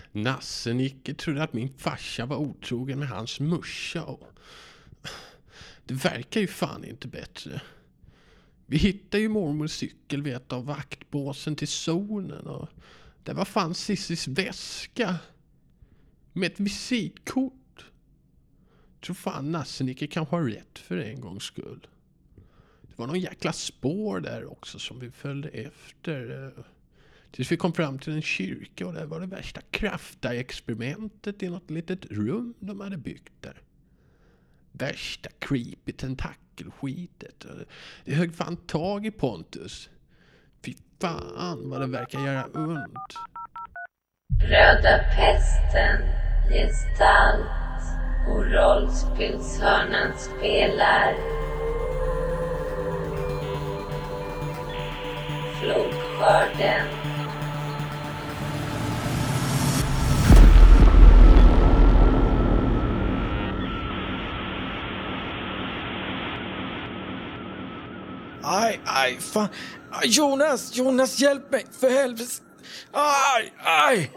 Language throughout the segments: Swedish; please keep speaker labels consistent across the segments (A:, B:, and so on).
A: Nasse-Nicke trodde att min farsa var otrogen med hans morsa. Och det verkar ju fan inte bättre. Vi hittade ju mormors cykel vid ett av vaktbåsen till zonen. Och där var fan Sissis väska. Med ett visitkort. Tror fan Nasse-Nicke kan ha rätt för en gångs skull. Det var någon jäkla spår där också som vi följde efter. Tills vi kom fram till en kyrka och där var det värsta krafta-experimentet i något litet rum de hade byggt där. Värsta creepy tentakelskitet. Det högg fan tag i Pontus. Fy fan vad det verkar göra ont.
B: Röda pesten, gestalt och rollspelshörnan spelar. Flodskörden.
C: Aj, fan. Jonas, hjälp mig, för helvete. Aj.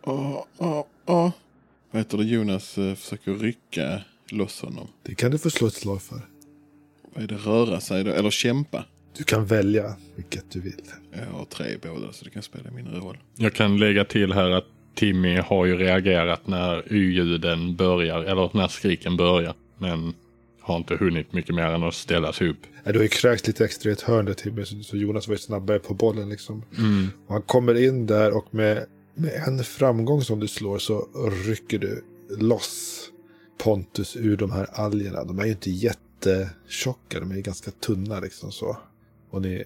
D: Vad heter det? Jonas försöker rycka loss honom.
E: Det kan du få slå ett slag för.
D: Vad är det? Röra sig då? Eller kämpa?
E: Du kan välja vilket du vill.
D: Jag har 3 båda så det kan spela min roll.
F: Jag kan lägga till här att Timmy har ju reagerat när y-ljuden börjar, eller när skriken börjar. Men har inte hunnit mycket mer än att ställa sig upp.
E: Du har ju kräkt lite extra i ett hörn där, Timmy, så Jonas var ju snabbare på bollen liksom. Och han kommer in där och med en framgång som du slår så rycker du loss Pontus ur de här algerna. De är ju inte jättetjocka, de är ju ganska tunna liksom så. Och ni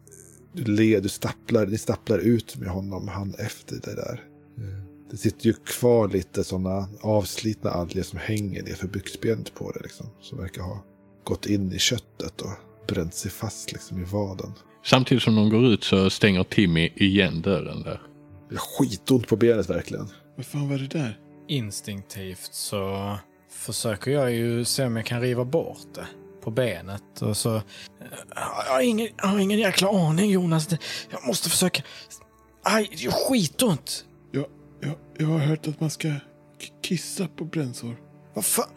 E: stapplar ut med honom, han efter det där. Det sitter ju kvar lite sådana avslitna alger som hänger ner för byxbenet på det liksom. Som verkar ha gått in i köttet och bränt sig fast liksom i vaden.
F: Samtidigt som de går ut så stänger Timmy igen dörren där.
E: Det är skitont på benet verkligen.
D: Vad fan var det där?
C: Instinktivt så försöker jag ju se om jag kan riva bort det på benet. Och så jag har ingen jäkla aning, Jonas. Jag måste försöka. Aj, det är skitont.
D: Jag har hört att man ska kissa på brännsår.
C: Vad fan?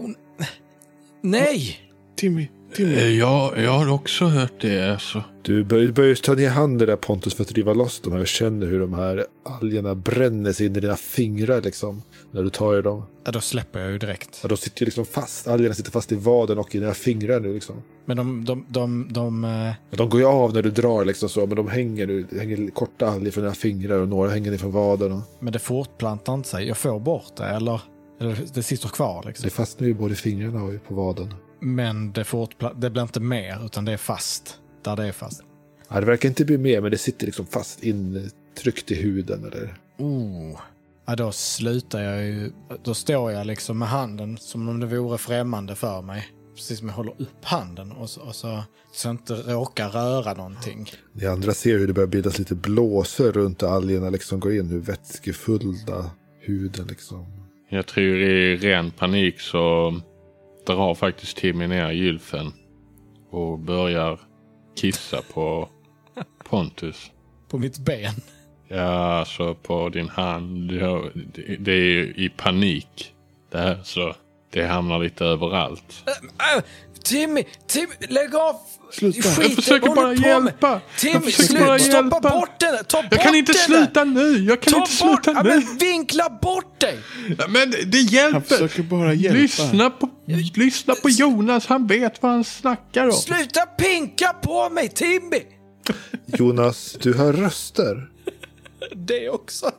C: Nej!
D: Timmy.
F: Jag har också hört det. Alltså.
E: Du börjar ta ner handen där, Pontus, för att driva loss de här. Jag känner hur de här algerna bränner sig in i dina fingrar liksom. När du tar i dem.
C: Ja, då släpper jag ju direkt.
E: Ja, de sitter ju liksom fast. Algerna sitter fast i vaden och i dina fingrar nu liksom.
C: Men
E: De går ju av när du drar liksom så. Men de hänger korta alger från dina fingrar och några hänger ner från vaden. Och...
C: Men det fortplantar inte sig. Jag får bort det, eller det sitter kvar liksom.
E: Det fastnar ju både i fingrarna och på vaden. Men
C: det blir inte mer, utan det är fast. Där det är fast.
E: Ja, det verkar inte bli mer, men det sitter liksom fast intryckt i huden eller...
C: Ja, då slutar jag ju. Då står jag liksom med handen som om det vore främmande för mig. Precis som jag håller upp handen och så jag inte råkar röra någonting.
E: De andra ser hur det börjar bildas lite blåsor runt algerna liksom går in, hur vätskefulla huden liksom.
F: Jag tror i ren panik så drar faktiskt Timmy ner gylfen och börjar kissa på Pontus.
C: På mitt ben?
F: Ja, alltså på din hand. Det är i panik. Det här, så det hamnar lite överallt.
C: Timmy, lägg av!
D: Sluta.
F: Jag försöker bara hjälpa.
C: Timmy, stoppa bort den!
F: Jag kan inte sluta nu.
C: Men vinkla bort dig!
F: Ja, men det hjälper.
D: Han försöker bara hjälpa.
F: Lyssna på Jonas. Han vet vad han snackar om.
C: Sluta pinka på mig, Timmy!
E: Jonas, du hör röster.
C: Det också.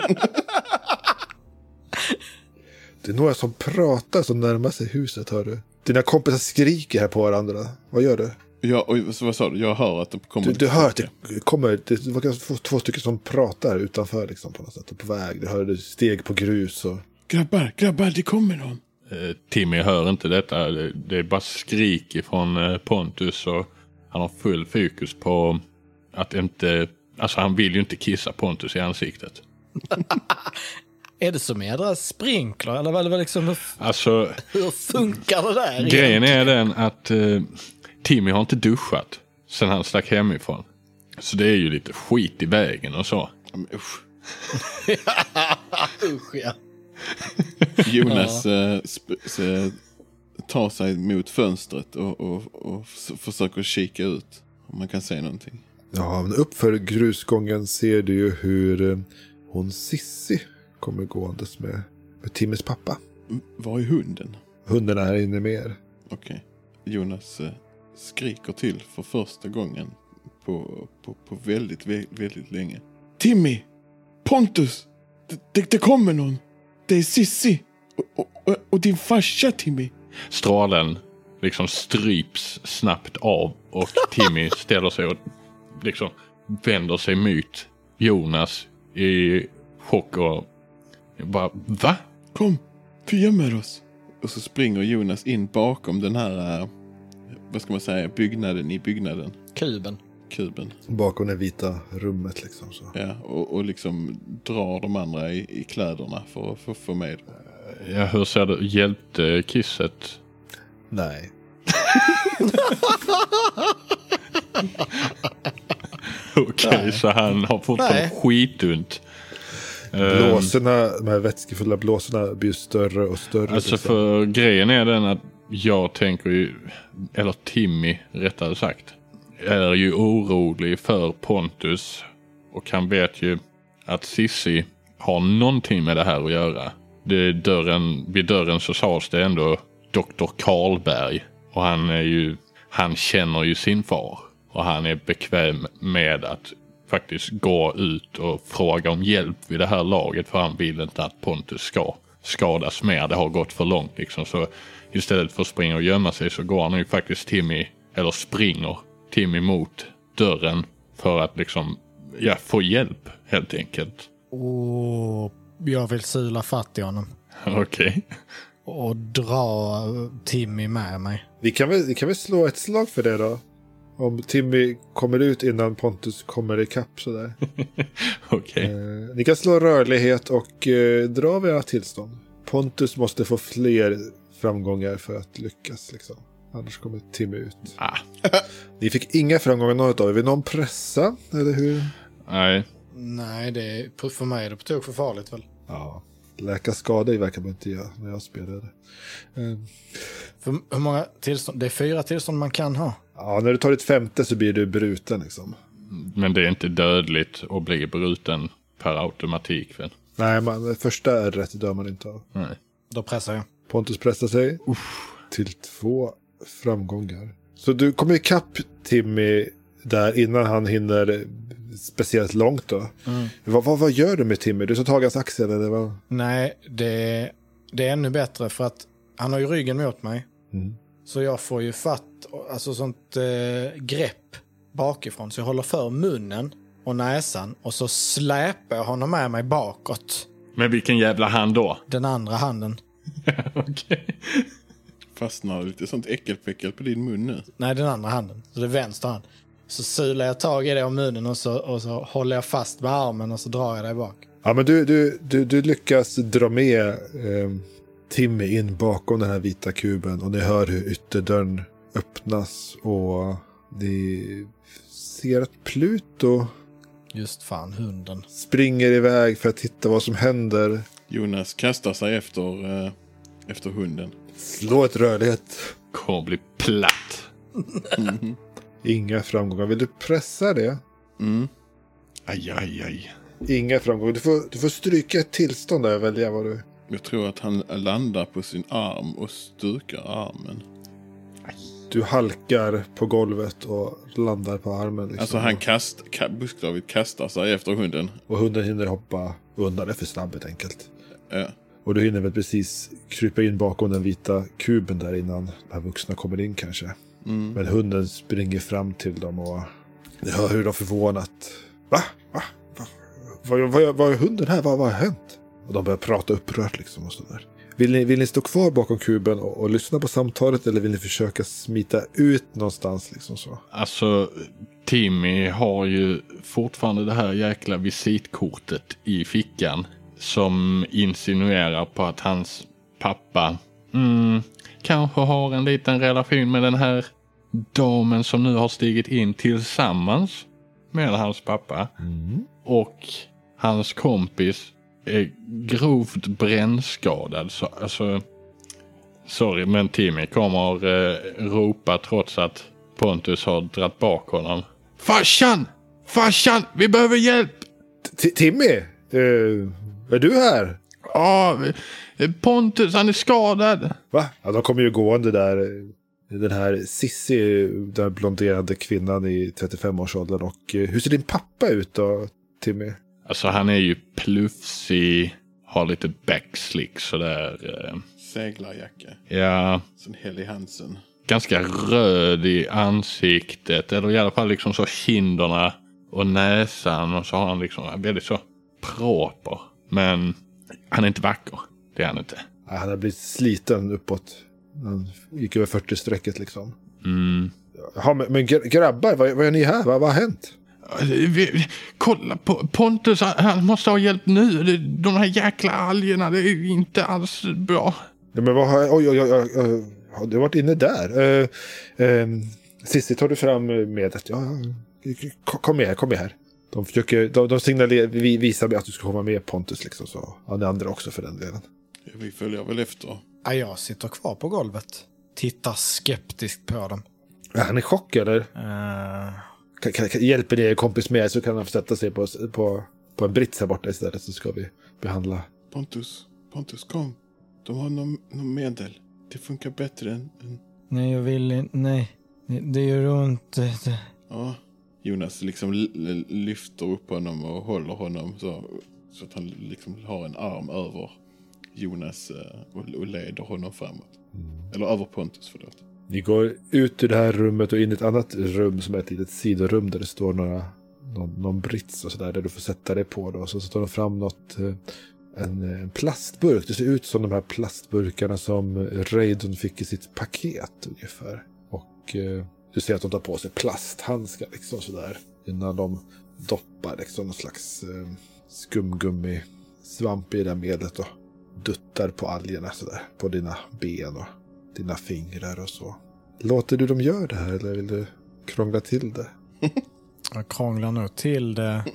E: Det är några som pratar som närmar sig huset, hör du. Dina kompisar skriker här på varandra. Vad gör du?
D: Ja, vad sa du? Jag hör att de kommer...
E: Du hör att det kommer... Det var kanske 2 stycken som pratar utanför liksom, på något sätt. Och på väg. Du hör steg på grus och...
D: Grabbar, det kommer någon.
F: Timmy hör inte detta. Det är bara skrik ifrån Pontus och han har full fokus på att inte... Alltså han vill ju inte kissa Pontus i ansiktet.
C: Är det som jädra sprinkler? Eller vad liksom,
F: alltså,
C: hur funkar det där?
F: Grejen är den att Timmy har inte duschat sen han stack hemifrån. Så det är ju lite skit i vägen och så.
D: Men, usch.
C: Usch, ja.
D: Jonas tar sig mot fönstret och försöker kika ut om man kan se någonting.
E: Ja, men uppför grusgången ser du ju hur hon Sissi kommer gåendes med Timmys pappa.
D: Var är hunden?
E: Hunden är inne med er.
D: Okej. Jonas skriker till för första gången på väldigt, väldigt länge. Timmy! Pontus! Det kommer någon! Det är Sissi! Och din farsa, Timmy!
F: Strålen liksom stryps snabbt av och Timmy ställer sig och liksom vänder sig mot Jonas i chock och bara, va?
D: Kom, vi gömmer oss. Och så springer Jonas in bakom den här, vad ska man säga, byggnaden i byggnaden. Kuben.
E: Bakom det vita rummet liksom så.
D: Ja, och liksom drar de andra i kläderna för att få med.
F: Ja, hur ser det? Hjälpte kisset?
E: Nej.
F: Okej, så han har fortfarande skitunt.
E: Blåsorna, de här vätskefulla blåsorna blir större och större.
F: Alltså
E: liksom.
F: för grejen är den att jag tänker ju, eller Timmy rättare sagt, är ju orolig för Pontus. Och han vet ju att Sissi har någonting med det här att göra. Vid dörren så sades det ändå Dr. Karlberg. Och han känner ju sin far. Och han är bekväm med att faktiskt gå ut och fråga om hjälp vid det här laget. För han vill inte att Pontus ska skadas mer. Det har gått för långt liksom. Så istället för att springa och gömma sig så går han ju faktiskt springer Timmy mot dörren. För att liksom, få hjälp helt enkelt.
C: Och jag vill sula fatt i honom.
F: Okej.
C: Och dra Timmy med mig.
E: Vi kan väl slå ett slag för det då. Om Timmy kommer ut innan Pontus kommer ikapp sådär.
F: Okej.
E: Ni kan slå rörlighet och dra våra tillstånd. Pontus måste få fler framgångar för att lyckas liksom. Annars kommer Timmy ut. Ni fick inga framgångar något av. Vill någon pressa? Eller hur?
C: Nej, det är för mig är det på tok för farligt väl?
E: Ja. Läka skador verkar man inte göra när jag spelade.
C: För hur många tillstånd? Det är 4 tillstånd man kan ha.
E: Ja, när du tar ditt 5:e så blir du bruten liksom.
F: Men det är inte dödligt att bli bruten per automatik väl?
E: Nej, första är rätt dör man inte av.
F: Nej.
C: Då pressar jag.
E: Pontus pressar sig till 2 framgångar. Så du kommer ikapp Timmy där innan han hinner speciellt långt då. Vad gör du med Timmy? Du tar tag i hans axel eller vad?
C: Nej, det är ännu bättre för att han har ju ryggen mot mig. Så jag får ju fatt, alltså sånt grepp bakifrån. Så jag håller för munnen och näsan och så släpar jag honom med mig bakåt.
F: Men vilken jävla hand då?
C: Den andra handen.
F: Okej.
D: Fastnar lite sånt äckelpäckel på din mun nu.
C: Nej, den andra handen. Så det är vänster hand. Så sular jag tag i det om munnen och så håller jag fast med armen och så drar jag dig bak.
E: Ja, men du lyckas dra med Timmy in bakom den här vita kuben och ni hör hur ytterdörren öppnas och ni ser att Pluto
C: Just fan, hunden.
E: springer iväg för att titta vad som händer.
D: Jonas kastar sig efter hunden.
E: Slå ett rörlighet.
F: Kommer bli platt.
E: Inga framgångar. Vill du pressa det?
F: Aj.
E: Inga framgångar. Du får stryka ett tillstånd där och välja vad du...
D: Jag tror att han landar på sin arm och stukar armen.
E: Du halkar på golvet och landar på armen. Liksom.
D: Alltså han bokstavligt kastar sig efter hunden.
E: Och hunden hinner hoppa undan. Det är för snabb helt enkelt.
D: Ja.
E: Och du hinner väl precis krypa in bakom den vita kuben där innan de här vuxna kommer in kanske. Men hunden springer fram till dem och ni hör hur de förvånat. Va? Vad är hunden här? Vad har hänt? Och de börjar prata upprört liksom och sådär. Vill ni stå kvar bakom kuben och lyssna på samtalet eller vill ni försöka smita ut någonstans liksom så?
F: Alltså, Timmy har ju fortfarande det här jäkla visitkortet i fickan som insinuerar på att hans pappa kanske har en liten relation med den här damen som nu har stigit in tillsammans med hans pappa. Och hans kompis är grovt brännskadad. Så, alltså, sorry, men Timmy kommer ropa trots att Pontus har dratt bak honom. Farsan, vi behöver hjälp!
E: Timmy, är du här?
F: Ja, Pontus, han är skadad.
E: Va? Ja, de kommer ju gående där. Den här Sissi, den blonderade kvinnan i 35-årsåldern. Och hur ser din pappa ut då, Timmy?
F: Alltså han är ju plufsig, har lite backslick sådär.
D: Seglarjacka.
F: Ja.
D: Som Helly Hansen.
F: Ganska röd i ansiktet. Eller i alla fall liksom så kinderna och näsan. Och så har han liksom väldigt så proper. Men han är inte vacker. Det är han inte.
E: Ja, han har blivit sliten uppåt. Han gick över 40-strecket liksom. Ja, men grabbar, vad är ni här? Vad har hänt?
F: Kolla på Pontus, han måste ha hjälp nu. De här jäkla algerna, det är ju inte alls bra.
E: Ja, men vad har... Oj, har du varit inne där? Sissi, tar du fram medlet? Ja, kom med här. De signalerar, visar mig att du ska komma med Pontus liksom, så ja, ni andra också för den delen.
D: Ja, vi följer väl efter.
C: Ja, jag sitter kvar på golvet. Tittar skeptiskt på dem.
E: Ja, han är i chock, eller? Hjälper ni er kompis med så kan han få sätta sig på en brits här borta istället, så ska vi behandla.
D: Pontus, kom. De har någon medel. Det funkar bättre än...
C: Nej, jag vill inte. Nej, det gör ont.
D: Ja, Jonas liksom lyfter upp honom och håller honom så att han liksom har en arm över Jonas och leder honom framåt. Eller över Pontus, förlåt.
E: Ni går ut ur det här rummet och in i ett annat rum som är ett litet sidorum där det står någon brits och sådär där du får sätta dig på då. Så tar de fram en plastburk. Det ser ut som de här plastburkarna som Raidon fick i sitt paket ungefär. Och du ser att de tar på sig plasthandskar liksom sådär innan de doppar liksom någon slags skumgummi svamp i det där medlet och duttar på algerna sådär på dina ben och dina fingrar och så. Låter du dem göra det här eller vill du krångla till det?
C: Jag krånglar nog till det.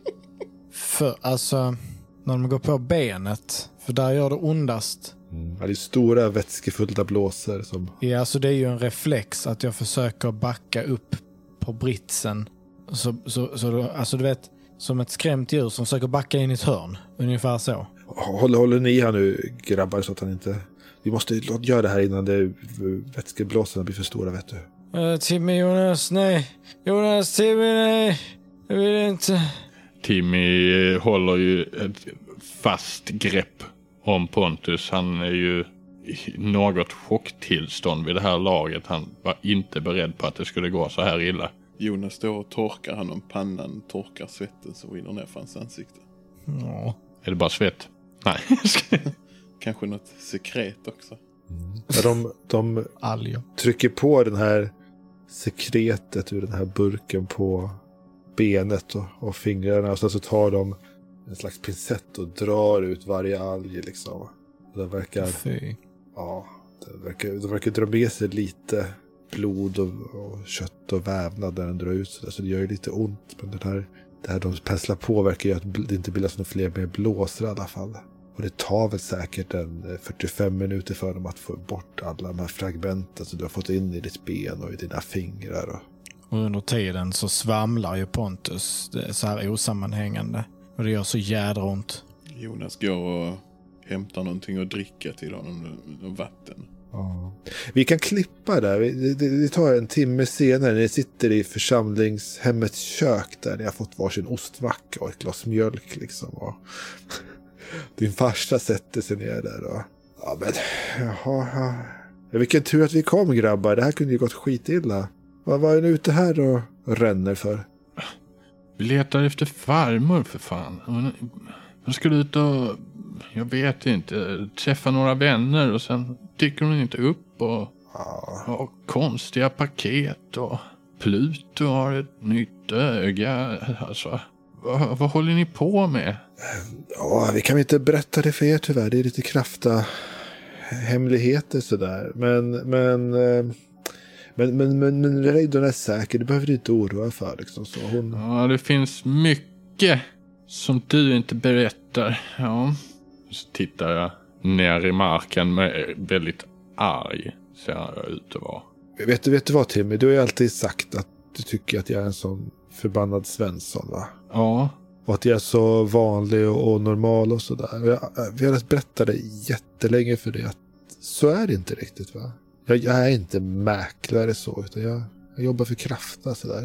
C: För alltså, när de går på benet, för där gör det ondast.
E: Ja, det är stora vätskefulla blåsor som...
C: Ja, alltså det är ju en reflex att jag försöker backa upp på britsen. Så alltså du vet, som ett skrämt djur som försöker backa in i ett hörn. Ungefär så.
E: Håller ni här nu, grabbar, så att han inte... Vi måste göra det här innan vätskeblåsorna blir för stora, vet du.
C: Timmy, Jonas, nej. Jonas, Timmy, nej. Jag vill inte.
F: Timmy håller ju ett fast grepp om Pontus. Han är ju i något chocktillstånd vid det här laget. Han var inte beredd på att det skulle gå så här illa.
D: Jonas står och torkar han om pannan, torkar svetten som rinner ner för hans ansikte.
C: Ja.
F: Är det bara svett? Nej.
D: Kanske något sekret också.
E: Ja, de
C: Alger.
E: trycker på den här sekretet ur den här burken på benet och fingrarna. Och sen så tar de en slags pincett och drar ut varje alg liksom. Det verkar...
C: Fy.
E: Ja, det verkar dra med sig lite blod och kött och vävnad när den drar ut så det gör ju lite ont. Men det här de penslar på verkar ju att det inte bildas några fler med blåsor i alla fall. Och det tar väl säkert 45 minuter för dem att få bort alla de här fragmenten som du har fått in i ditt ben och i dina fingrar.
C: Och under tiden så svamlar ju Pontus. Det är så här osammanhängande. Och det gör så jädra ont.
D: Jonas går och hämtar någonting att dricka till honom och vatten.
E: Ja. Vi kan klippa där. Vi tar en timme senare. Ni sitter i församlingshemmets kök där ni har fått varsin ostvacka och ett glas mjölk liksom. Och din farsa sätter sig ner där och... Ja, men... Jaha. Vilken tur att vi kom, grabbar. Det här kunde ju gått skitilla. Vad var ni ute här och ränner för?
F: Vi letar efter farmor för fan. Hon skulle ut och... Jag vet inte. Träffa några vänner och sen dyker hon inte upp och konstiga paket och Pluto har ett nytt öga. Alltså, vad håller ni på med?
E: Ja, vi kan inte berätta det för er tyvärr. Det är lite krafta hemligheter sådär. Men Raidon är säker. Det behöver du inte oroa för liksom. Så hon...
F: Ja, det finns mycket som du inte berättar. Ja. Så tittar jag ner i marken med väldigt arg. Ser jag ut att vara.
E: Vet du vad, Timmy? Du har ju alltid sagt att du tycker att jag är en sån förbannad Svensson, va?
F: Ja. Och
E: att jag är så vanlig och normal och sådär. Vi har berättat det jättelänge för det. Att så är det inte riktigt, va? Jag är inte mäklare så, utan jag jobbar för Krafta sådär.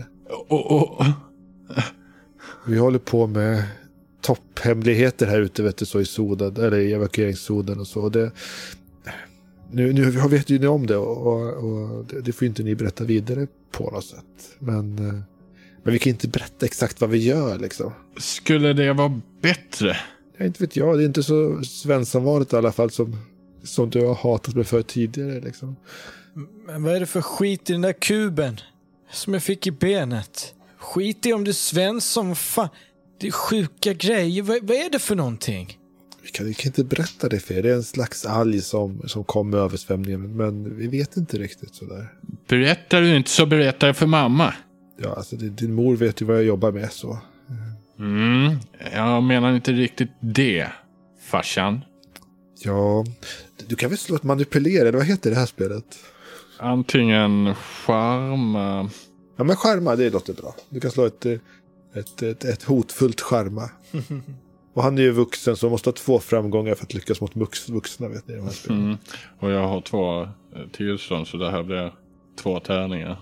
E: Vi håller på med topphemligheter här ute, vet du, så i zonen, eller i evakueringszonen och så. Och det, nu vet ju ni om det och det får inte ni berätta vidare på något sätt. Men vi kan inte berätta exakt vad vi gör liksom.
F: Skulle det vara bättre?
E: Ja, inte vet jag. Det är inte så svensanvarigt i alla fall som du har hatat mig för tidigare liksom.
C: Men vad är det för skit i den där kuben som jag fick i benet? Skit i om du är Svensson, fan. Det är sjuka grejer. Vad är det för någonting?
E: Vi kan inte berätta det för er. Det är en slags alg som kom med översvämningen. Men vi vet inte riktigt sådär.
F: Berättar du inte så berättar jag för mamma.
E: Ja, alltså din mor vet ju vad jag jobbar med så.
F: Jag menar inte riktigt det, farsan.
E: Ja, du kan väl slå ett manipulera, eller vad heter det här spelet?
F: Antingen charma.
E: Ja, men charma, det låter bra. Du kan slå ett hotfullt charma. Och han är ju vuxen så måste ha 2 framgångar för att lyckas mot vuxna, vet ni, i de här spelen.
F: Och jag har 2 tillstånd så det här blir 2 tärningar.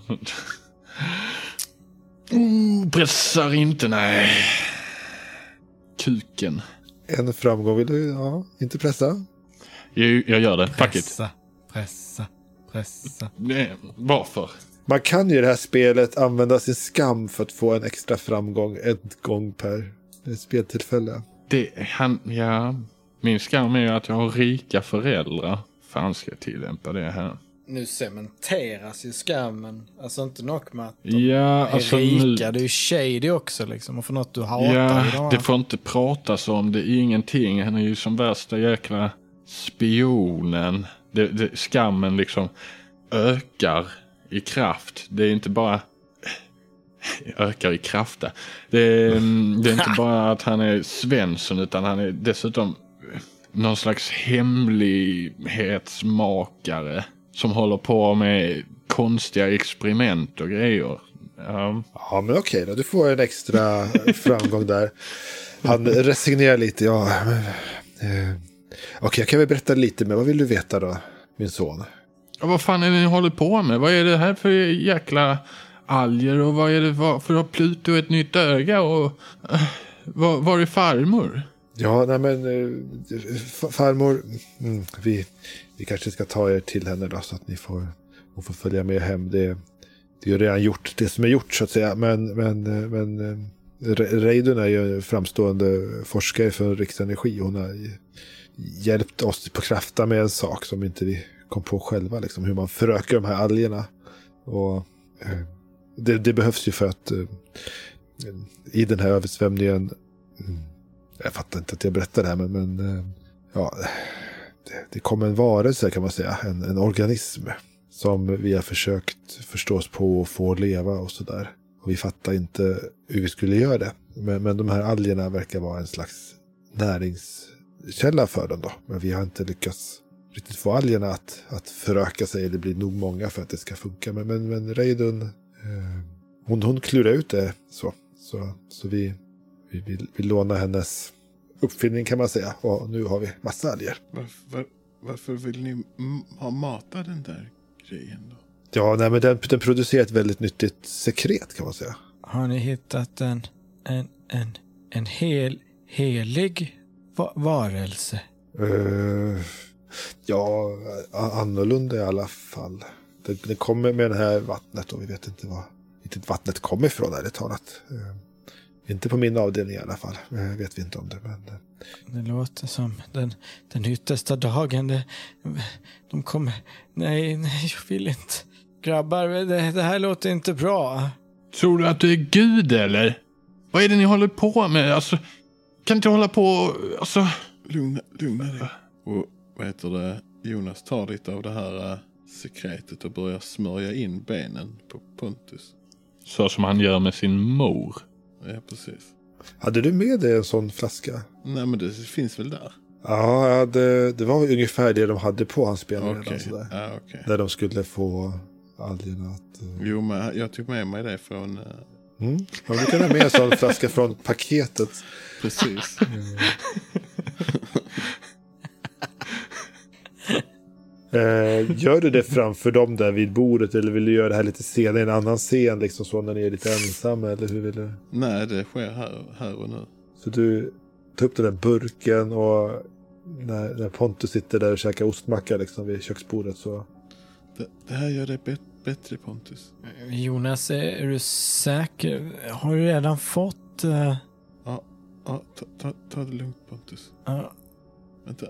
F: Pressar inte, nej. Kuken.
E: En framgång vill du, inte pressa.
F: Jag gör det, fuck it.
C: Pressa.
F: Nej, varför?
E: Man kan ju i det här spelet använda sin skam för att få en extra framgång 1 gång per speltillfälle.
F: Min skam är ju att jag har rika föräldrar. Fan ska jag tillämpa det här.
C: Nu cementeras ju skammen. Alltså inte nog med att
F: de är
C: rika. Det är ju shady också liksom. Och för något du hatar.
F: Ja, det får inte pratas om det. Ingenting. Han är ju som värsta jäkla spionen. Skammen liksom ökar i kraft. Det är inte bara ökar i kraft. Det är inte bara att han är Svensson utan han är dessutom någon slags hemlighetsmakare som håller på med konstiga experiment och grejer.
E: Ja, men okej då. Du får en extra framgång där. Han resignerar lite. Okej, jag kan väl berätta lite mer. Vad vill du veta då, min son?
F: Vad fan är det ni håller på med? Vad är det här för jäkla alger och vad är det för att Pluto ett nytt öga och var är farmor?
E: Ja, nej men farmor, vi kanske ska ta er till henne då så att hon får följa med hem. Det är ju redan gjort det som är gjort så att säga, men Reidun är ju en framstående forskare för Riksenergi. Hon har hjälpt oss på Krafta med en sak som inte vi kom på själva, liksom hur man förökar de här algerna. Och det behövs ju för att i den här översvämningen, jag fattar inte att jag berättar det här, men det kommer en varelse kan man säga, en organism som vi har försökt förstå oss på och få leva och sådär. Och vi fattar inte hur vi skulle göra det. Men de här algerna verkar vara en slags näringskälla för dem då. Men vi har inte lyckats riktigt få algerna att föröka sig eller bli nog många för att det ska funka. Men Reidun, hon klurar ut det så vi lånar hennes uppfinning kan man säga. Och nu har vi massa alger.
D: Varför vill ni ha mata den där grejen då?
E: Ja, nej, men den producerar ett väldigt nyttigt sekret kan man säga.
C: Har ni hittat en helig varelse?
E: Ja, annorlunda i alla fall. Den kommer med det här vattnet och vi vet inte var vattnet kommer ifrån ärligt talat. Inte på min avdelning i alla fall. Vet vi inte om det. Men
C: det låter som den yttersta dagen. De kommer... Nej, jag vill inte. Grabbar, det här låter inte bra.
F: Tror du att du är Gud eller? Vad är det ni håller på med? Alltså, kan inte hålla på... Alltså...
D: Lugna dig. Och vad heter det? Jonas tar lite av det här sekretet och börjar smörja in benen på Pontus.
F: Så som han gör med sin mor.
D: Ja, precis.
E: Hade du med dig en sån flaska?
D: Nej, men det finns väl där.
E: Ja, det var ungefär det de hade på hans ben redan.
D: Okej.
E: Sådär.
D: Ja, okej.
E: Där de skulle få algerna att...
D: Jo, men jag tog med mig det från...
E: Ja, du kan ha med en sån flaska från paketet.
D: Precis.
E: Gör du det framför dem där vid bordet, eller vill du göra det här lite senare i en annan scen, liksom så när ni är lite ensamma, eller hur vill du?
D: Nej, det sker här och nu.
E: Så du tar upp den där burken, och när Pontus sitter där och käkar ostmacka liksom vid köksbordet, så...
D: Det här gör det bättre, Pontus.
C: Jonas, är du säker? Har du redan fått...
D: Ja, ta det lugnt, Pontus. Vänta.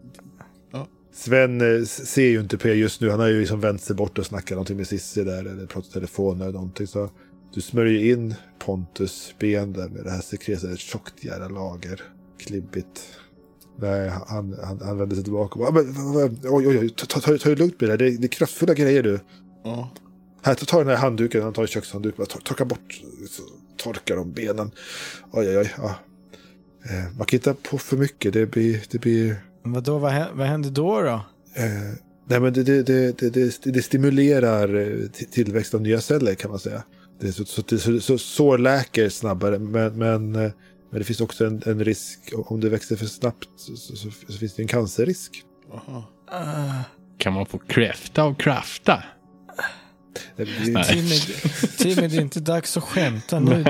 E: Sven ser ju inte på er just nu. Han har ju liksom vänt sig bort och snackat någonting med Sissi där, eller pratat telefon eller någonting. Så du smörjer in Pontus ben där med det här sekretet, ett tjockt jävla lager. Klibbigt. Nej, han vänder sig tillbaka och bara, oj, ta det lugnt med det. Det är kraftfulla grejer, du.
D: Ja.
E: Här, ta den här handduken. Han tar en kökshandduk. Bara torka bort. Så torkar de benen. Oj. Ja. Man kan inte på för mycket. Det blir...
C: Vadå, vad händer då?
E: Nej, men det stimulerar tillväxt av nya celler, kan man säga. Så läker snabbare, men det finns också en risk. Om det växer för snabbt så finns det en cancerrisk.
D: Aha.
F: Kan man få kräfta och krafta?
C: Timmy, det är inte dags att skämta nu.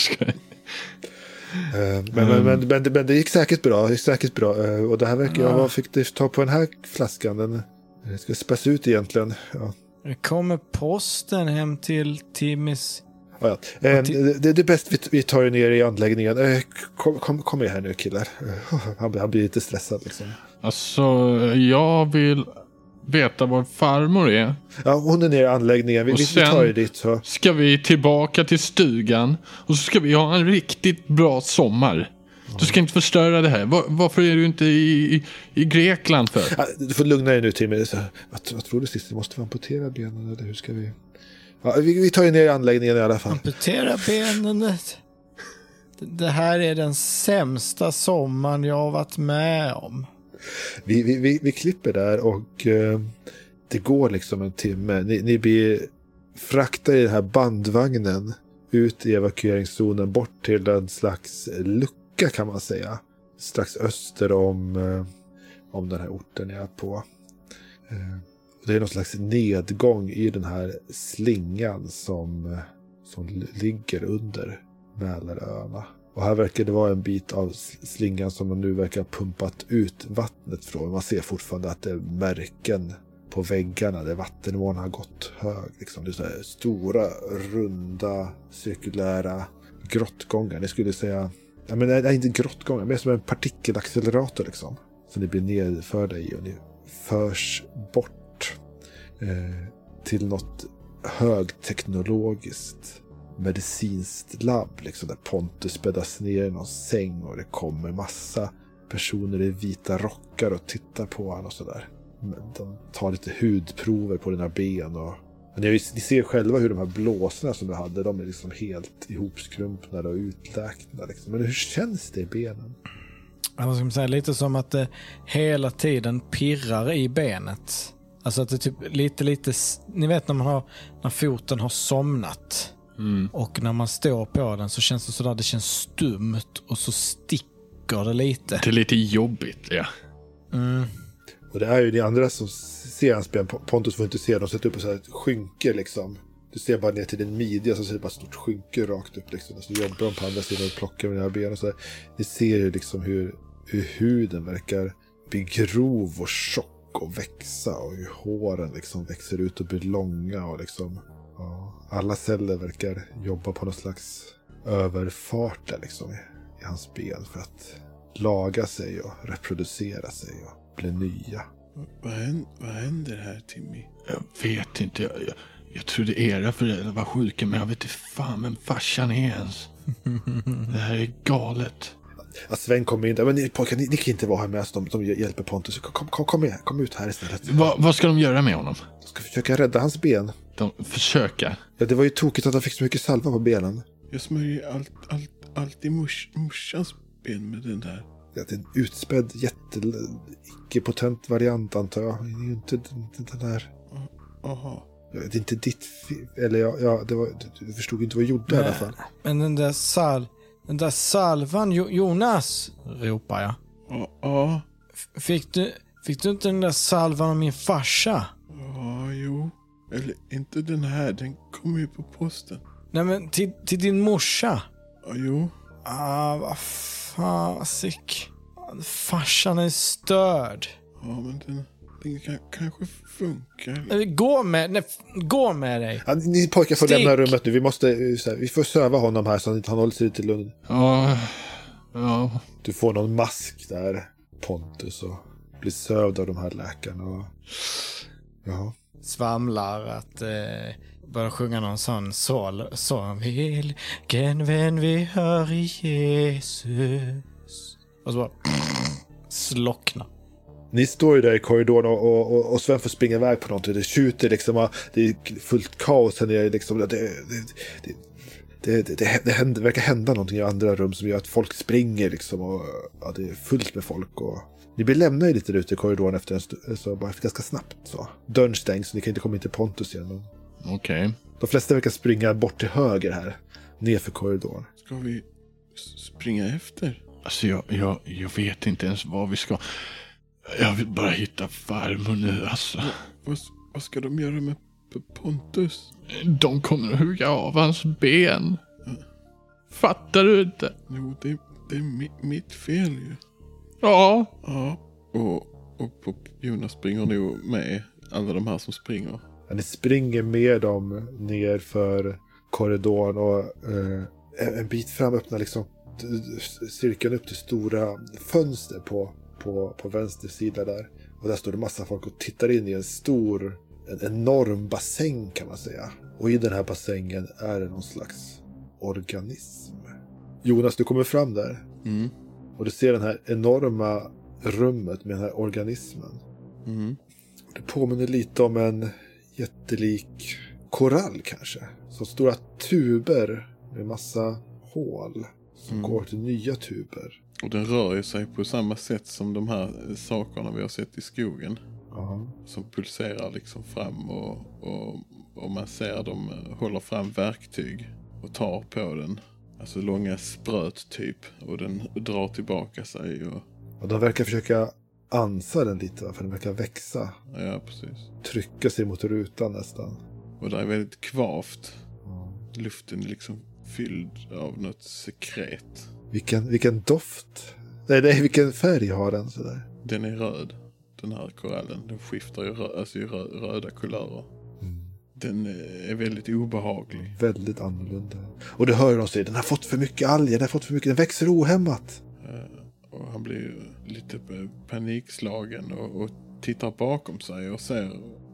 E: Men det gick säkert bra. Och det här verkar vad fick du ta på den här flaskan? Den ska späs ut egentligen. Ja.
C: Det kommer posten hem till Timmys.
E: Ja. Det är bäst vi tar ner i anläggningen. Kom med här nu, killar. Han blir lite stressad liksom.
F: Alltså, jag vill veta var farmor är.
E: Ja, hon är nere i anläggningen. Vi tar ju dit. Så.
F: Ska vi tillbaka till stugan och så ska vi ha en riktigt bra sommar. Du ska inte förstöra det här. Varför är du inte i Grekland för?
E: Ja, du får lugna dig nu, Timmy. Vad tror du sist? Du måste amputera benen, eller hur ska vi... Ja, vi tar ju ner i anläggningen i alla fall.
C: Amputera benen? Det här är den sämsta sommaren jag har varit med om.
E: Vi klipper där och det går liksom en timme. Ni blir fraktade i den här bandvagnen ut i evakueringszonen bort till en slags lucka, kan man säga. Strax öster om den här orten jag är på. Det är någon slags nedgång i den här slingan som ligger under Mälaröarna. Och här verkar det vara en bit av slingan som man nu verkar ha pumpat ut vattnet från. Man ser fortfarande att det är märken på väggarna där vattennivån har gått hög. Liksom. Det är så här stora, runda, cirkulära grottgångar. Det skulle säga, nej, inte grottgångar, men som en partikelaccelerator liksom. Så ni blir nedförda i och ni förs bort till något högteknologiskt medicinskt labb liksom, där Pontus bäddas ner i någon säng och det kommer massa personer i vita rockar och tittar på honom och sådär. De tar lite hudprover på dina ben och ni ser själva hur de här blåsorna som du hade, de är liksom helt ihopskrumpnade och utläkta liksom. Men hur känns det i benen?
C: Jag ska säga lite som att det hela tiden pirrar i benet. Alltså att det typ lite ni vet när foten har somnat. Och när man står på den så känns det sådär, det känns stumt och så sticker det lite.
F: Det är lite jobbigt, ja.
E: Och det är ju de andra som ser hans ben. Pontus får inte se, de sätter upp så här ett skynke liksom. Du ser bara ner till din midja, så ser det bara ett stort skynke rakt upp liksom. Så jobbar de på andra sidan och plockar med dina ben och så här. Ni ser ju liksom hur huden verkar bli grov och tjock och växa, och hur håren liksom växer ut och blir långa och liksom, ja, alla celler verkar jobba på någon slags överfart där liksom i hans ben för att laga sig och reproducera sig och bli nya.
D: Vad händer här, Timmy?
F: Jag vet inte. Jag trodde era föräldrar var sjuka, men jag vet inte fan vem farsan är ens. Det här är galet.
E: Att Sven kommer in där. Men pojkar, ni kan inte vara här med oss. De hjälper Pontus. Kom med. Kom ut här istället.
F: Vad ska de göra med honom?
E: De ska försöka rädda hans ben.
F: De försöker?
E: Ja, det var ju tokigt att han fick så mycket salva på benen.
D: Jag smörjer allt i morsans ben med den där.
E: Ja, det är en utspädd, icke-potent variant antar jag. Det är ju inte den där...
D: Aha.
E: Ja, det är inte ditt fel. Eller det var, du förstod inte vad jag gjorde i alla fall.
C: Men den där salvan, Jonas, ropar jag.
D: Ja.
C: Fick du inte den där salvan av min farsa?
D: Ja, jo. Eller inte den här, den kommer ju på posten.
C: Nej, men till din morsa.
D: Ja, jo.
C: Vad fasik. Farsan är störd.
D: Ja, men den kanske funkar.
C: Nej, gå med dig.
E: Ja, ni pojkar får
C: Stick.
E: lämna rummet nu. Vi får söva honom här så att han håller sig till lugn.
F: Ja.
E: Du får någon mask där, Pontus, och blir sövd av de här läkarna. Och... Ja.
C: Svamlar att börja sjunga någon sån sång. Vilken vän vi hör i Jesus. Och så bara slockna.
E: Ni står ju där i korridoren och Sven får springa iväg på någonting. Det tjuter liksom, det är fullt kaos här nere liksom. Det verkar hända någonting i andra rum som gör att folk springer liksom, och ja, det är fullt med folk. Och ni blir lämnade lite ute i korridoren efter så bara ganska snabbt så. Dörren stängs så ni kan inte komma in till Pontus igen.
F: Okej.
E: De flesta verkar springa bort till höger här, nerför korridoren.
D: Ska vi springa efter?
F: Alltså jag vet inte ens var vi ska. Jag vill bara hitta farmor nu alltså.
D: Vad ska de göra med Pontus?
F: De kommer att hugga av hans ben. Fattar du inte?
D: Jo, det är mitt fel ju.
F: Ja.
D: Ja. Och Jonas springer nog med alla de här som springer.
E: Ja, ni springer med dem ner för korridoren och en bit fram öppnar liksom cirkeln upp till stora fönster på vänster sida där. Och där står det massa folk och tittar in i en enorm bassäng kan man säga. Och i den här bassängen är det någon slags organism. Jonas, du kommer fram där.
D: Mm.
E: Och du ser den här enorma rummet med den här organismen.
D: Mm.
E: Det påminner lite om en jättelik korall kanske. Så stora tuber med massa hål som går till nya tuber.
D: Och den rör sig på samma sätt som de här sakerna vi har sett i skogen.
E: Ja.
D: Som pulserar liksom fram och man ser dem håller fram verktyg och tar på den. Alltså långa spröt typ. Och den drar tillbaka sig.
E: Och de verkar försöka ansa den lite, för den verkar växa.
D: Ja, precis.
E: Trycka sig mot rutan nästan.
D: Och det är väldigt kvavt. Luften är liksom fylld av något sekret.
E: Vilken doft. Nej, vilken färg har den sådär?
D: Den är röd. Den här korallen. Den skiftar ju röda kulörer. Den är väldigt obehaglig.
E: Väldigt annorlunda. Och du hör de säger, den har fått för mycket alger, den växer ohämmat.
D: Och han blir ju lite panikslagen och tittar bakom sig och ser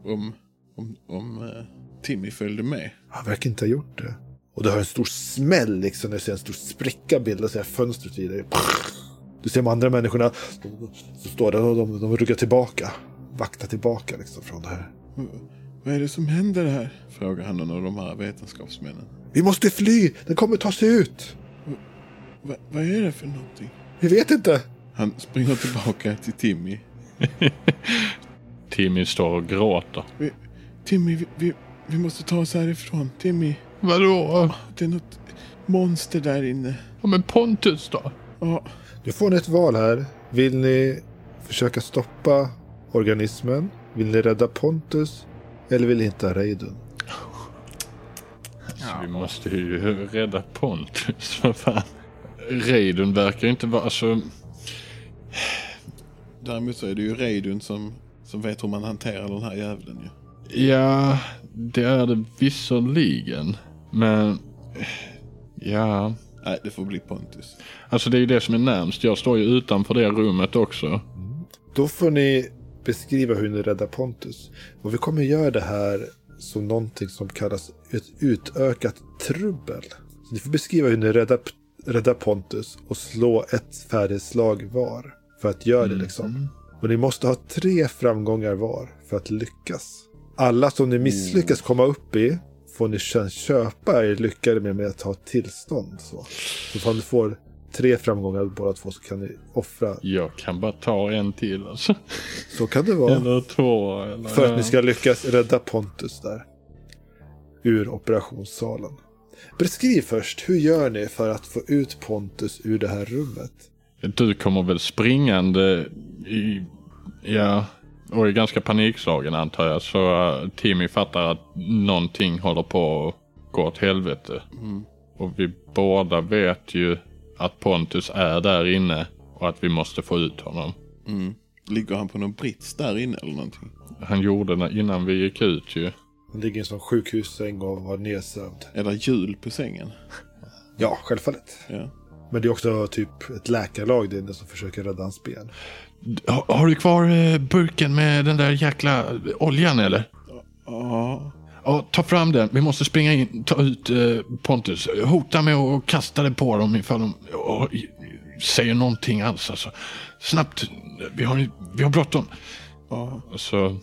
D: om Timmy följde med.
E: Han verkar inte ha gjort det. Och du hör en stor smäll liksom, när du ser en stor spricka bild och ser fönstret vid dig. Du ser de andra människorna som står där och de ryggar tillbaka. Vaktar tillbaka liksom från det här.
D: Vad är det som händer här? Frågar han någon av de här vetenskapsmännen.
E: Vi måste fly! Den kommer ta sig ut!
D: Vad är det för någonting?
E: Vi vet inte!
D: Han springer tillbaka till Timmy.
F: Timmy står och gråter.
D: Timmy, vi måste ta oss härifrån. Timmy.
F: Vadå?
D: Det är något monster där inne.
F: Ja, men Pontus då?
D: Ja.
E: Nu får ni ett val här. Vill ni försöka stoppa organismen? Vill ni rädda Pontus? Eller vill ni hitta Reidun?
F: Alltså, vi måste ju rädda Pontus. Vad fan? Reidun verkar inte vara så...
D: Däremot så är det ju Reidun som vet hur man hanterar den här jävlen ju.
F: Ja, det är det visserligen. Men... Ja...
D: Nej, det får bli Pontus.
F: Alltså det är ju det som är närmst. Jag står ju utanför det rummet också.
E: Då får ni beskriva hur ni räddar Pontus. Och vi kommer göra det här som någonting som kallas ett utökat trubbel. Så ni får beskriva hur ni räddar Pontus och slå ett färdigslag var för att göra det liksom. Och ni måste ha 3 framgångar var för att lyckas. Alla som ni misslyckas komma upp i får ni sen köpa er lyckade med att ta ett tillstånd. Så om ni får 3 framgångar båda två så kan ni offra.
F: Jag kan bara ta en till alltså.
E: Så kan det vara.
F: Eller 2. Eller...
E: För att ni ska lyckas rädda Pontus där. Ur operationssalen. Beskriv först, hur gör ni för att få ut Pontus ur det här rummet?
F: Du kommer väl springande och är ganska panikslagen antar jag. Så Timmy fattar att någonting håller på att gå åt helvete. Och vi båda vet ju att Pontus är där inne och att vi måste få ut honom.
D: Ligger han på någon brits där inne eller någonting?
F: Han gjorde det innan vi gick ut ju.
E: Han ligger i en sån sjukhussäng och var nedsövd.
D: Är det hjul på sängen?
E: Ja, självfallet.
D: Ja.
E: Men det är också typ ett läkarlag där inne som försöker rädda hans ben.
F: Har du kvar burken med den där jäkla oljan eller?
D: Ja.
F: Ja, ta fram den. Vi måste springa in, ta ut Pontus. Hota med att kasta det på dem ifall de säger någonting alls. Alltså. Snabbt, vi har bråttom.
D: Ja.
F: Så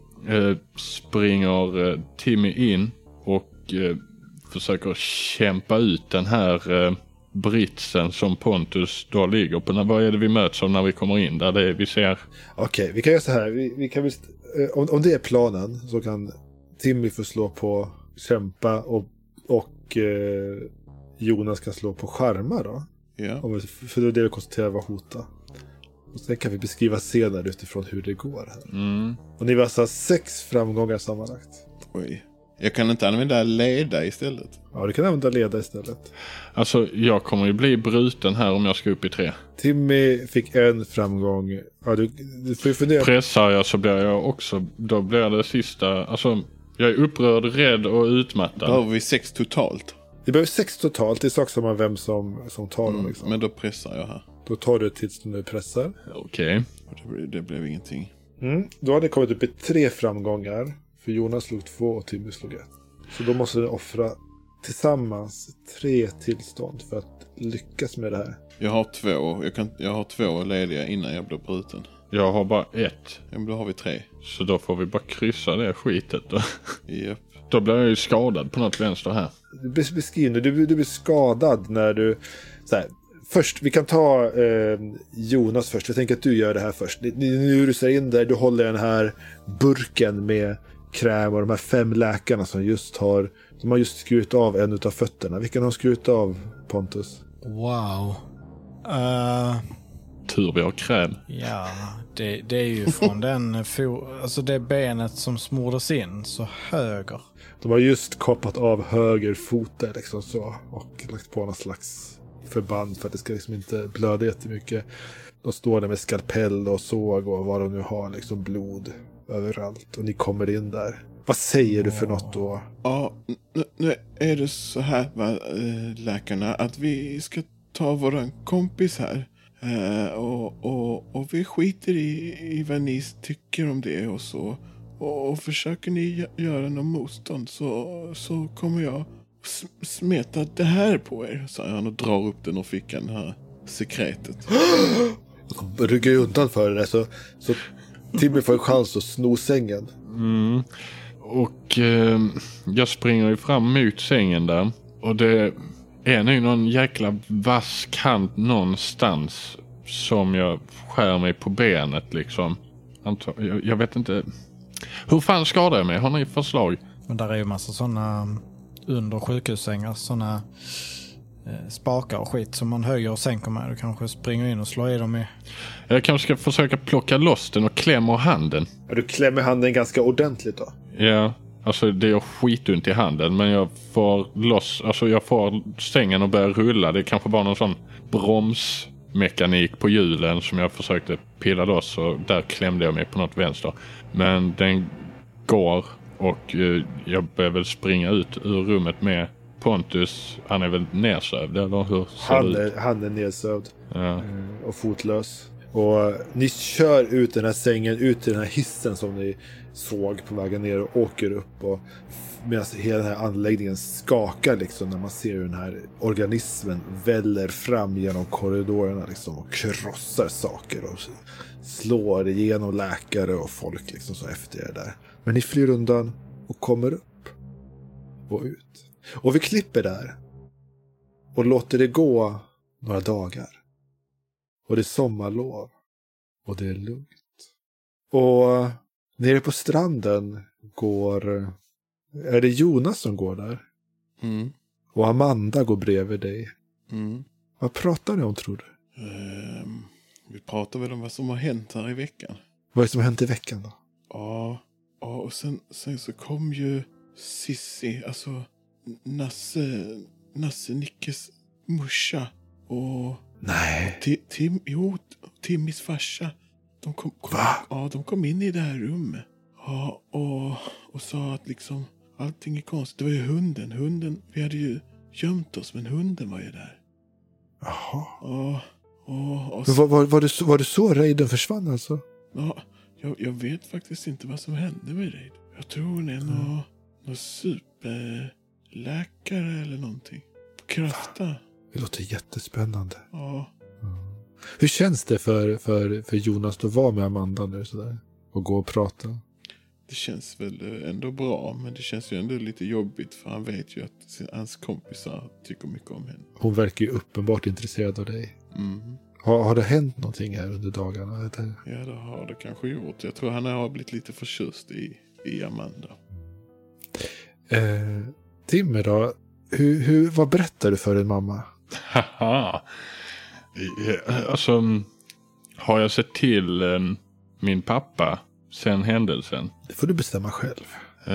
F: springer Timmy in och försöker kämpa ut den här britsen som Pontus då ligger på. Vad är det vi möts av när vi kommer in där? Det vi ser...
E: Okej, vi kan göra så här. Vi kan visst, om det är planen så kan Timmy få slå på kämpa och Jonas kan slå på charma då.
D: Ja.
E: För det är det vi konstaterar var hota. Och sen kan vi beskriva senare utifrån hur det går här. Och ni var alltså 6 framgångar sammanlagt.
D: Oj. Jag kan inte använda leda istället.
E: Ja, du kan använda leda istället.
F: Alltså, jag kommer ju bli bruten här om jag ska upp i 3.
E: Timmy fick 1 framgång. Ja, du får ju fundera.
F: Pressar jag så blir jag också... Då blir det sista... Alltså, jag är upprörd, rädd och utmattad.
D: Då har vi 6 totalt.
E: Det behöver 6 totalt. Det är sak som vem som tar dem. Liksom.
D: Men då pressar jag här.
E: Då tar du tills du pressar.
F: Okej.
D: Det blev ingenting.
E: Då har det kommit upp i 3 framgångar. För Jonas slog 2 och Timmy slog 1. Så då måste du offra tillsammans 3 tillstånd för att lyckas med det här.
D: Jag har 2. Jag har 2 lediga innan jag blir bruten.
F: Jag har bara 1.
D: Ja, men då har vi 3.
F: Så då får vi bara kryssa det skitet då.
D: Japp.
F: Då blir jag ju skadad på något vänster här.
E: Beskriv nu. Du blir skadad när du... Så här, först, vi kan ta Jonas först. Jag tänker att du gör det här först. Nu rusar in där, du håller den här burken med kräm och de här 5 läkarna som har just skurit av en utav fötterna. Vilken har skurit av, Pontus?
C: Wow.
F: Tur vi har kräm.
C: Ja, det är ju från alltså det benet som smordes in så höger.
E: De har just kapat av höger foten liksom så och lagt på någon slags förband för att det ska liksom inte blöda jättemycket. De står där med skalpell och såg och vad de nu har, liksom blod överallt. Och ni kommer in där. Vad säger du för något då?
D: Ja, nu är det så här, läkarna, att vi ska ta våran kompis här. Och vi skiter i vad ni tycker om det och så. Och försöker ni göra någon motstånd så kommer jag smeta det här på er, sa han och drar upp den och fickan här sekretet.
E: De ryggar ju undan för det så Timmy får en chans att sno sängen.
F: Och jag springer ju fram mot sängen där. Och det är nu någon jäkla vass kant någonstans som jag skär mig på benet liksom. Jag vet inte. Hur fan skadar jag mig? Har ni förslag?
C: Men där är ju massa sådana under sjukhussängar, sådana spakar och skit som man höjer och sänker med. Du kanske springer in och slår i dem i.
F: Jag kanske ska försöka plocka loss den och klämma handen.
E: Ja, du klämmer handen ganska ordentligt då.
F: Ja, alltså det är skitont i handen, men jag får loss, alltså jag får sängen och börja rulla. Det kanske bara någon sån bromsmekanik på hjulen som jag försökte pilla loss och där klämde jag mig på något vänster. Men den går och jag börjar väl springa ut ur rummet med Pontus. Han är väl nedsövd eller hur ser det ut?
E: Han är nedsövd.
F: Ja.
E: Och fotlös. Och ni kör ut den här sängen, ut i den här hissen som ni såg på vägen ner och åker upp. Och medan hela den här anläggningen skakar liksom när man ser hur den här organismen väller fram genom korridorerna liksom och krossar saker och slår igenom läkare och folk liksom så efter er där. Men ni flyr undan och kommer upp. och ut. Och vi klipper där. Och låter det gå några dagar. Och det är sommarlov. Och det är lugnt. Och nere på stranden går... Är det Jonas som går där?
D: Mm.
E: Och Amanda går bredvid dig.
D: Mm.
E: Vad pratar ni om, tror du?
D: Vi pratar väl om vad som har hänt här i veckan.
E: Vad är det som har hänt i veckan då?
D: Ja, och sen så kom ju Sissi, alltså Nasse Nickes morsa och
E: Nej.
D: Timmys farsa.
E: Va?
D: Ja, de kom in i det här rummet. Ja, och sa att liksom allting är konstigt. Det var ju hunden. Vi hade ju gömt oss, men hunden var ju där.
E: Jaha.
D: Och
E: Men var det så Reiden försvann alltså?
D: ja, jag vet faktiskt inte vad som hände med dig. Jag tror hon är någon superläkare eller någonting. På Krafta.
E: Det låter jättespännande.
D: Ja.
E: Hur känns det för Jonas att vara med Amanda nu sådär? Och gå och prata?
D: Det känns väl ändå bra, men det känns ju ändå lite jobbigt, för han vet ju att hans kompisar tycker mycket om henne.
E: Hon verkar ju uppenbart intresserad av dig.
D: Mm.
E: Har det hänt någonting här under dagarna? Eller?
D: Ja, det har det kanske gjort. Jag tror han har blivit lite förtjust i Amanda.
E: Timmy då? Vad berättar du för din mamma?
F: Haha. Alltså, har jag sett till min pappa sen händelsen?
E: Det får du bestämma själv.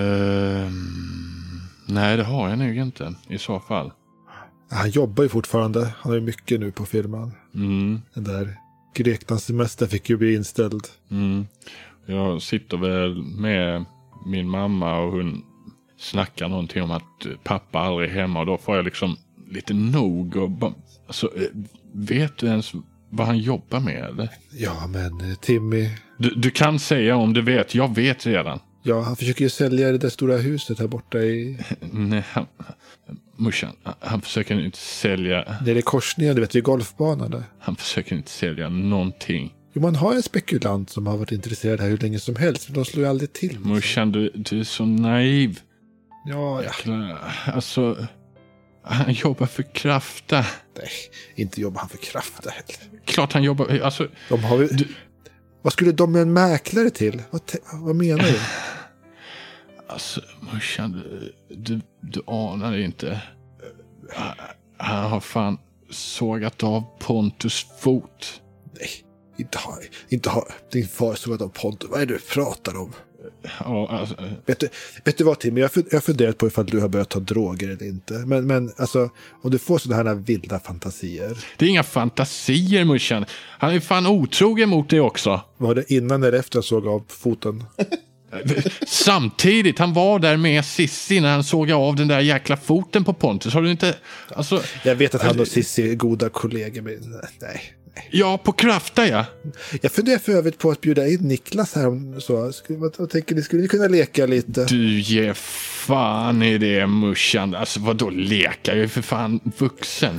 F: Nej, det har jag nog inte i så fall.
E: Han jobbar ju fortfarande. Han har ju mycket nu på firman.
F: Mm.
E: Den där Greklands semester fick ju bli inställd.
F: Mm. Jag sitter väl med min mamma och hon snackar någonting om att pappa aldrig är hemma, och då får jag liksom lite nog och bara, alltså, vet du ens vad han jobbar med eller?
E: Ja, men Timmy...
F: Du kan säga om du vet, jag vet redan.
E: Ja, han försöker ju sälja det där stora huset här borta i...
F: Nej, morsan, han försöker inte sälja...
E: Det är korsningen, du vet, vid golfbanan där.
F: Han försöker inte sälja någonting.
E: Jo, man har en spekulant som har varit intresserad här hur länge som helst, men de slår ju aldrig till.
F: Morsan, du är så naiv.
E: Ja.
F: Alltså, han jobbar för Krafta.
E: Nej, inte jobbar han för Krafta heller.
F: Klart han jobbar, alltså...
E: De har ju... Vad skulle de med en mäklare till? Vad menar du?
F: Alltså, morsan, du anar inte. Han har fan sågat av Pontus fot.
E: Nej, inte har din far sågat av Pontus. Vad är det du pratar om?
F: Ja, alltså...
E: Vet du vad, Tim? Jag har funderat på ifall du har börjat ta droger eller inte. Men alltså, om du får sådana här vilda fantasier.
F: Det är inga fantasier, morsan. Han är fan otrogen mot dig också.
E: Var det innan eller efter jag såg av foten?
F: Samtidigt, han var där med Sissi när han såg av den där jäkla foten på Pontus. Har du inte... Alltså,
E: jag vet att han och Sissi är goda kollegor, men nej.
F: Ja, på Krafta, ja.
E: Jag funderar för övrigt på att bjuda in Niklas här. Så. Vad tänker ni? Skulle ni kunna leka lite?
F: Du ger fan i det, morsan. Alltså, vadå leka? Jag är för fan vuxen.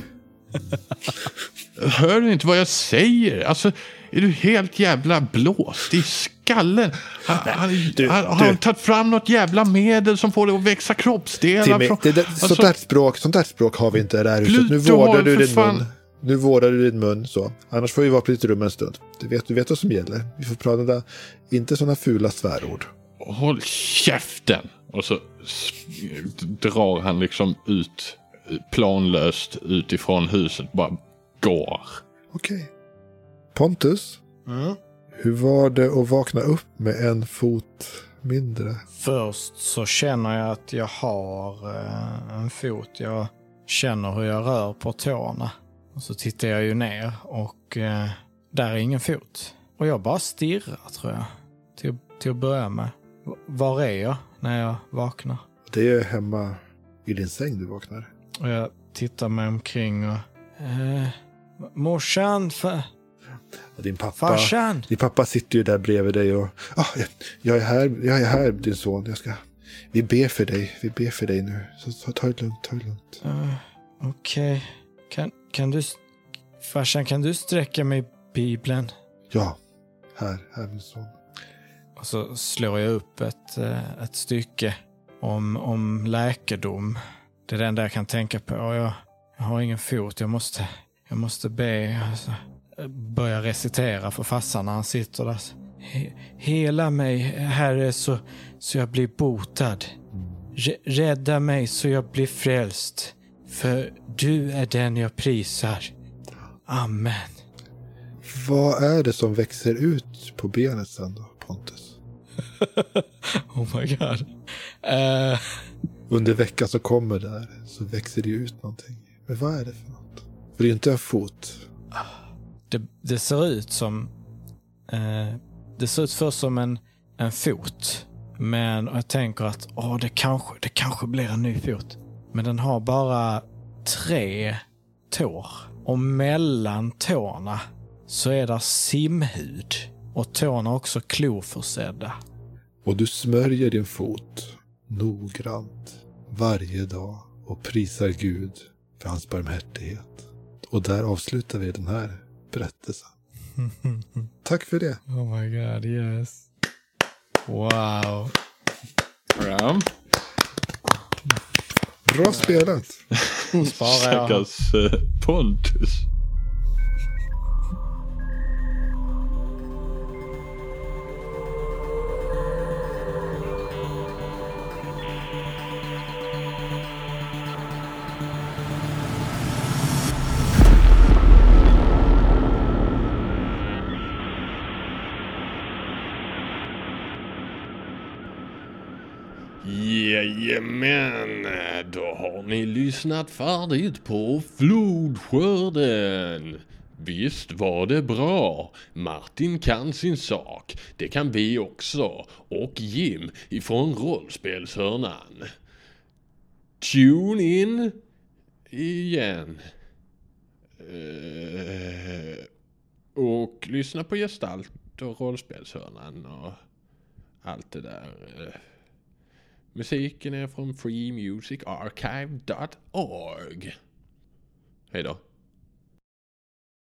F: Hör du inte vad jag säger? Alltså, är du helt jävla blåst i skallen? Har han tagit fram något jävla medel som får det att växa kroppsdelar?
E: Timmy, sånt där språk har vi inte i det här huset. Nu vårdar du din mun. Nu vårdar du din mun så. Annars får vi vara på ditt rum en stund. Du vet vad som gäller. Vi får prata där. Inte sådana fula svärord.
F: Håll käften! Och så drar han liksom ut planlöst utifrån huset. Bara går.
E: Okej. Pontus? Hur var det att vakna upp med en fot mindre?
C: Först så känner jag att jag har en fot. Jag känner hur jag rör på tårna. Och så tittar jag ju ner och där är ingen fot. Och jag bara stirrar, tror jag. Till att börja med. Var är jag när jag vaknar?
E: Det är hemma i din säng du vaknar.
C: Och jag tittar mig omkring och... morsan, farsan.
E: Din pappa sitter ju där bredvid dig och... jag är här din son. Vi ber för dig nu. Så ta det lugnt.
C: Okej. Kan du... Farsan, kan du sträcka mig Bibeln?
E: Ja. Här min son.
C: Och så slår jag upp ett stycke om läkedom. Det är den där jag kan tänka på. Jag har ingen fot. Jag måste be. Alltså, börja recitera för farsan när han sitter där. Hela mig, Herre, så jag blir botad. Rädda mig så jag blir frälst. För du är den jag prisar. Amen.
E: Vad är det som växer ut på benet sen då, Pontus?
C: Oh my god.
E: Under veckan som kommer där så växer det ut någonting. Men vad är det för något? För det är ju inte en fot.
C: Det ser ut som... det ser ut först som en fot. Men jag tänker att det kanske blir en ny fot. Men den har bara 3 tår. Och mellan tårna så är där simhud. Och tårna också kloförsedda.
E: Och du smörjer din fot noggrant varje dag och prisar Gud för hans barmhärtighet. Och där avslutar vi den här berättelsen. Tack för det.
C: Oh my god, yes. Wow.
F: Ja.
E: Bra spelat.
C: Sparar jag.
F: Stackars Pontus.
A: Jajamän, då har ni lyssnat färdigt på Flodskörden. Visst var det bra. Martin kan sin sak. Det kan vi också. Och Jim ifrån Rollspelshörnan. Tune in igen. Och lyssna på Gestalt och Rollspelshörnan och allt det där. Musiken är från freemusicarchive.org. Hej då.